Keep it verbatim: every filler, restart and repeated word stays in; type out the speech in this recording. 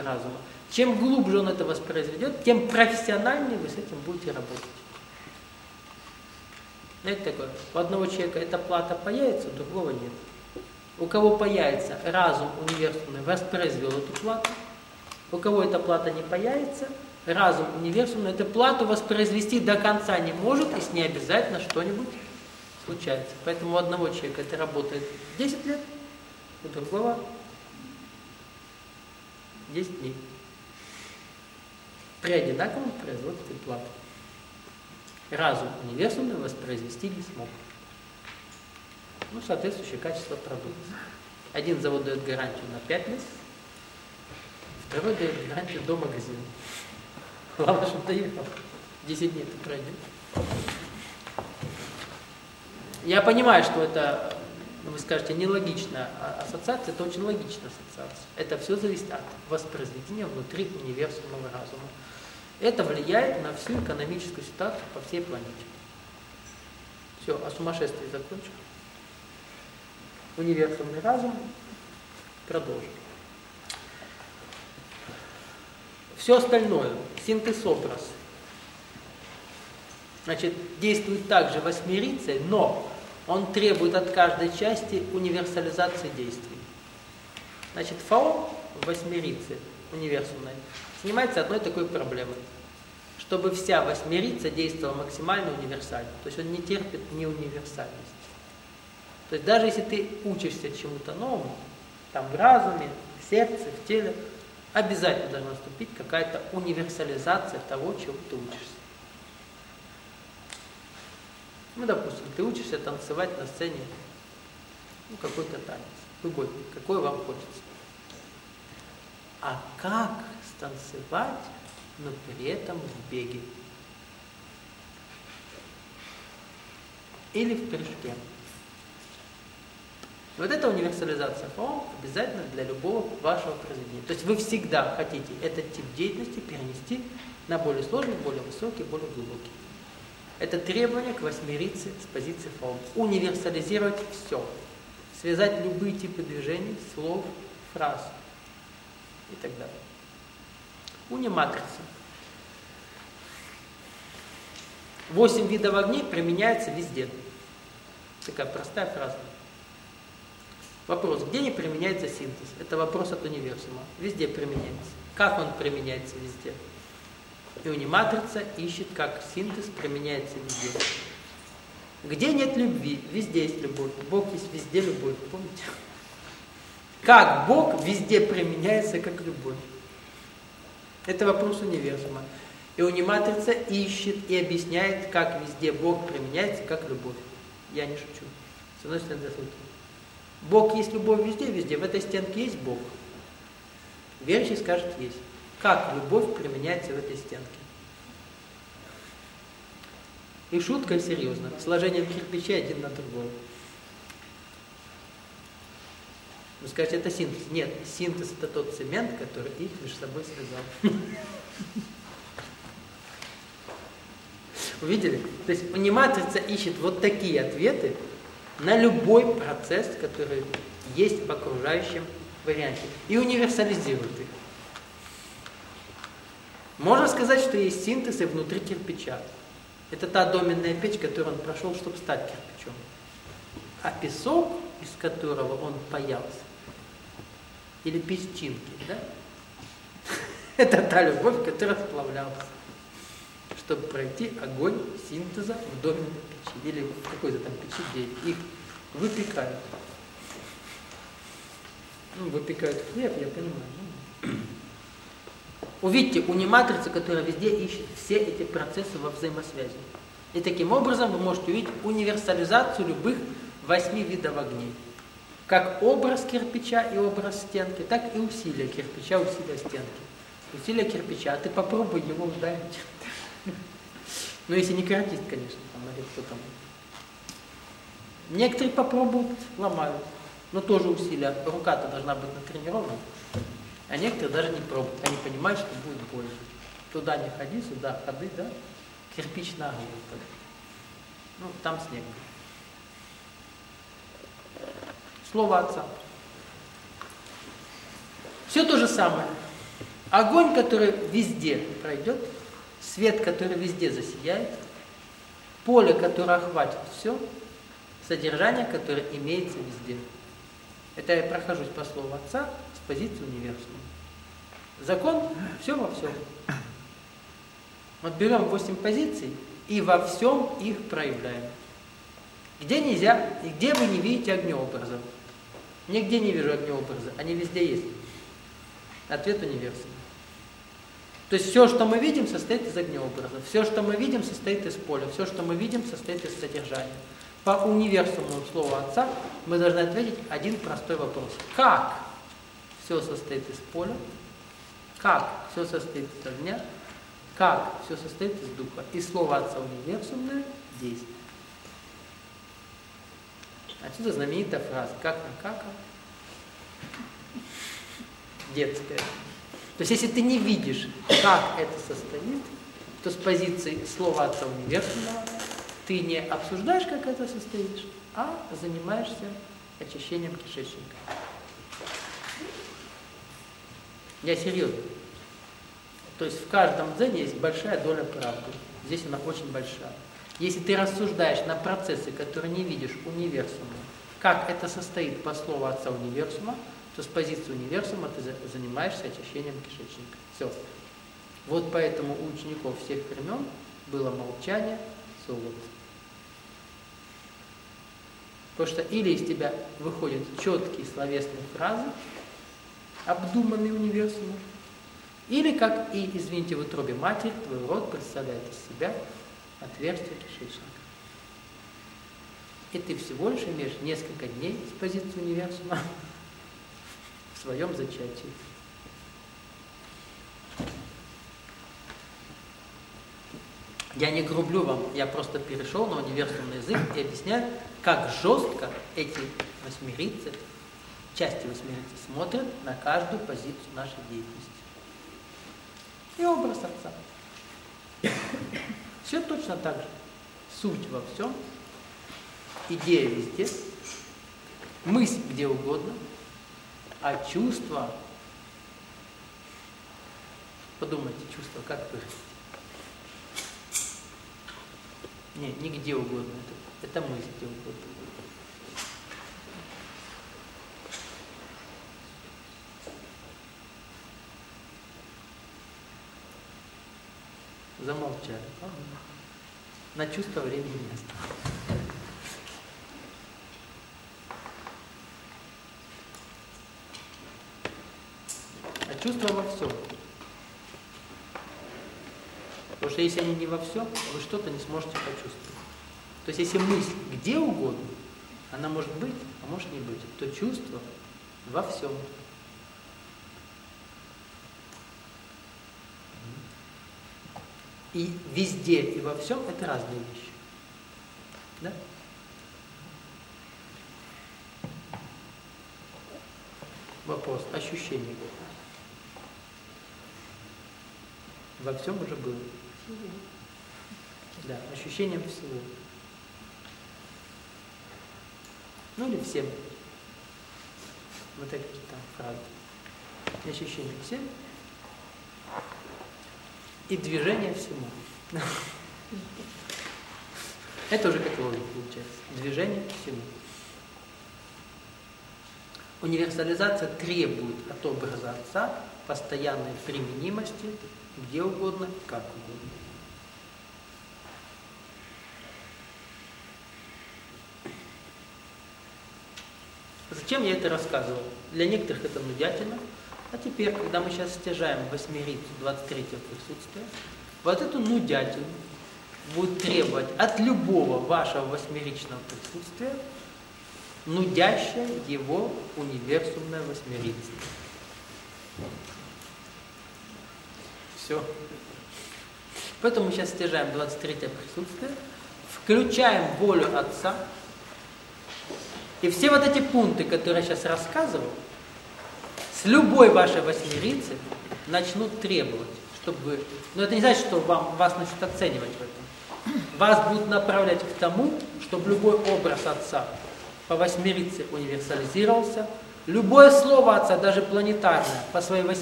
разума. Чем глубже он это воспроизведет, тем профессиональнее вы с этим будете работать. Знаете такое? У одного человека эта плата появится, у другого нет. У кого появится, разум универсумный воспроизвел эту плату. У кого эта плата не появится, разум универсумный эту плату воспроизвести до конца не может, и с ней обязательно что-нибудь случается. Поэтому у одного человека это работает десять лет, у другого десять дней. При одинаковом производстве платы. Разум универсумный воспроизвести не смог. Ну, соответствующее качество продукции. Один завод дает гарантию на пять лет, второй дает гарантию до магазина. Главное, чтобы доехал. десять дней ты пройдешь. Я понимаю, что это, вы скажете, нелогичная ассоциация, это очень логичная ассоциация. Это все зависит от воспроизведения внутри универсумного разума. Это влияет на всю экономическую ситуацию по всей планете. Все, о сумасшествии закончил. Универсумный разум продолжим. Все остальное, синтез-образ, значит, действует также восьмерицей, но он требует от каждой части универсализации действий. Значит, фао в восьмерице универсумной занимается одной такой проблемой, чтобы вся восьмерица действовала максимально универсально. То есть он не терпит неуниверсальности. То есть даже если ты учишься чему-то новому, там в разуме, в сердце, в теле, обязательно должна наступить какая-то универсализация того, чего ты учишься. Ну, допустим, ты учишься танцевать на сцене, ну, какой-то танец, любой, какой вам хочется. А как станцевать, но при этом в беге? Или в прыжке? Вот эта универсализация фао обязательно для любого вашего произведения. То есть вы всегда хотите этот тип деятельности перенести на более сложный, более высокий, более глубокий. Это требование к восьмерице с позиции фао. Универсализировать все. Связать любые типы движений, слов, фраз и так далее. Униматрица. Восемь видов огней применяется везде. Такая простая фраза. Вопрос, где не применяется синтез? Это вопрос от универсума. Везде применяется. Как он применяется везде? И униматрица ищет, как синтез применяется везде. Где нет любви? Везде есть любовь. Бог есть везде любовь. Помните? Как Бог везде применяется как любовь? Это вопрос универсума. И униматрица ищет и объясняет, как везде Бог применяется как любовь. Я не шучу. С одной стороны, до сути. Бог есть любовь везде, везде. В этой стенке есть Бог. Верующий скажет, есть. Как любовь применяется в этой стенке? И шутка, и серьезно. Сложение кирпичей один на другой. Вы скажете, это синтез. Нет, синтез это тот цемент, который их между собой связал. Увидели? То есть униматрица ищет вот такие ответы на любой процесс, который есть в окружающем варианте, и универсализирует их. Можно сказать, что есть синтез и внутри кирпича. Это та доменная печь, которую он прошел, чтобы стать кирпичом. А песок, из которого он паялся, или песчинки, да? Это та любовь, которая сплавлялась, чтобы пройти огонь синтеза в доменной печи. Или в какой-то там печи, где их выпекают. Ну, выпекают хлеб, я понимаю. Увидите, униматрица, которая везде ищет все эти процессы во взаимосвязи. И таким образом вы можете увидеть универсализацию любых восьми видов огней. Как образ кирпича и образ стенки, так и усилия кирпича, усилия стенки. Усилия кирпича, а ты попробуй его ударить. Ну, если не каратист, конечно, там, или кто там. Некоторые попробуют, ломают. Но тоже усилия. Рука-то должна быть натренирована. А некоторые даже не пробуют. Они понимают, что будет больно. Туда не ходи, сюда ходи, да? Кирпич на голову. Ну, там снег. Слово отца. Все то же самое. огонь, который везде пройдет, свет, который везде засияет, поле, которое охватит все, содержание, которое имеется везде. Это я прохожусь по слову Отца с позиции универсума. Закон – все во всем. Вот берем восемь позиций и во всем их проявляем. Где нельзя, и где вы не видите огнеобразов? Нигде не вижу огнеобраза, они везде есть. Ответ универсума. То есть все, что мы видим, состоит из огнеобразов. Все, что мы видим, состоит из поля. Все, что мы видим, состоит из содержания. По универсумному слову Отца мы должны ответить один простой вопрос. Как все состоит из поля? Как все состоит из огня? Как все состоит из духа? И слово Отца универсумное – действие. Отсюда знаменитая фраза «как на кака?» детская. То есть, если ты не видишь, как это состоит, то с позиции слова Отца универсумного ты не обсуждаешь, как это состоит, а занимаешься очищением кишечника. Я серьезно. То есть в каждом дзене есть большая доля правды. Здесь она очень большая. Если ты рассуждаешь на процессы, которые не видишь универсума, как это состоит по слову Отца универсума, то с позиции универсума ты занимаешься очищением кишечника. Все. Вот поэтому у учеников всех времен было молчание, золото. Потому что или из тебя выходят четкие словесные фразы, обдуманные универсумом, или, как и, извините, в утробе матери, твой род представляет из себя отверстие кишечника. И ты всего лишь имеешь несколько дней с позиции универсума в своем зачатии. Я не грублю вам, я просто перешел на универсумный язык и объясняю, как жестко эти восьмерицы, части восьмерицы смотрят на каждую позицию нашей деятельности. И образ Отца. Все точно так же. Суть во всем, идея везде, мысль где угодно, а чувство, подумайте, чувство как выразить? Не, не где угодно, это, это мысль где угодно. Замолчали. На чувство времени не осталось. А чувства во всем. Потому что если они не во всем, вы что-то не сможете почувствовать. То есть если мысль где угодно, она может быть, а может не быть, то чувство во всем. И везде, и во всем это разные вещи. Да? Вопрос. Ощущение. Во всем уже было. Да, ощущением всего. Ну или всем. Вот такие там фразы. Ощущение всем. И движение всему. Это уже как логика получается. Движение всему. Универсализация требует от образа Отца постоянной применимости где угодно, как угодно. Зачем я это рассказывал? Для некоторых это нудятина. А теперь, когда мы сейчас стяжаем восьмерицу двадцать третьего присутствия, вот эту нудятину будет требовать от любого вашего восьмеричного присутствия нудящая его универсумная восьмерица. Все. Поэтому мы сейчас стяжаем двадцать третье присутствие, включаем волю Отца, и все вот эти пункты, которые я сейчас рассказывал, с любой вашей восьмерицы начнут требовать, чтобы вы... Но это не значит, что вам, вас начнут оценивать в этом. Вас будут направлять к тому, чтобы любой образ Отца по восьмерице универсализировался, любое слово Отца, даже планетарное, по своей восьмерице